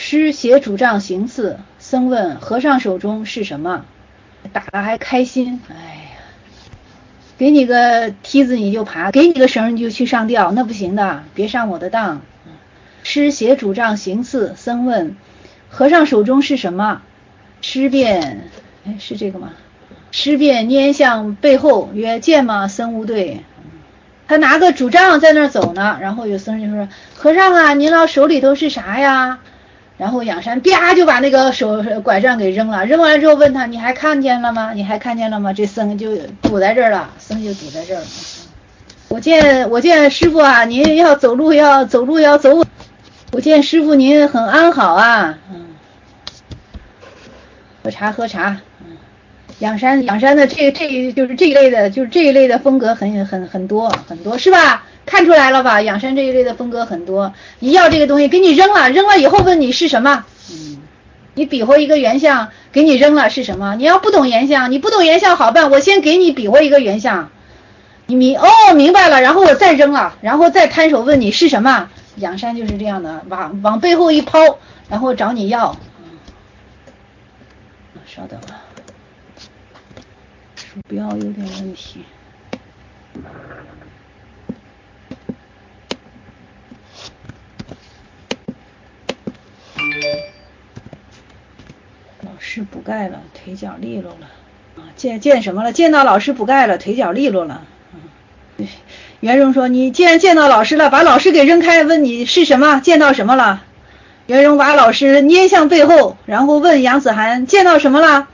师携拄杖行刺，僧问和尚手中是什么？打了还开心，哎呀，给你个梯子你就爬，给你个绳你就去上吊，那不行的，别上我的当。师携拄杖行刺，僧问和尚手中是什么？师便，是这个吗？师便拈向背后，曰：见吗？僧无对。他拿个拄杖在那儿走呢，然后有僧人就说：和尚啊，您老手里头是啥呀？然后仰山啪就把那个拐杖给扔了，扔完之后问他：你还看见了吗？你还看见了吗？这僧就堵在这儿了，僧就堵在这儿了。我见师傅啊，您要走路要走。我见师傅您很安好啊。喝茶。仰山的这就是这一类的风格很多是吧？看出来了吧？仰山这一类的风格很多。你要这个东西给你扔了以后问你是什么？你比划一个原相，给你扔了是什么？你要不懂原相，好办，我先给你比划一个原相，你明白了，然后我再扔了，然后再摊手问你是什么？仰山就是这样的，往背后一抛，然后找你要。稍等啊，鼠标有点问题。老师补钙了，腿脚利落了。见什么了？见到老师补钙了，腿脚利落了。袁荣说：你既然见到老师了，把老师给扔开，问你是什么？见到什么了？袁荣把老师拈向背后，然后问杨子涵：见到什么了？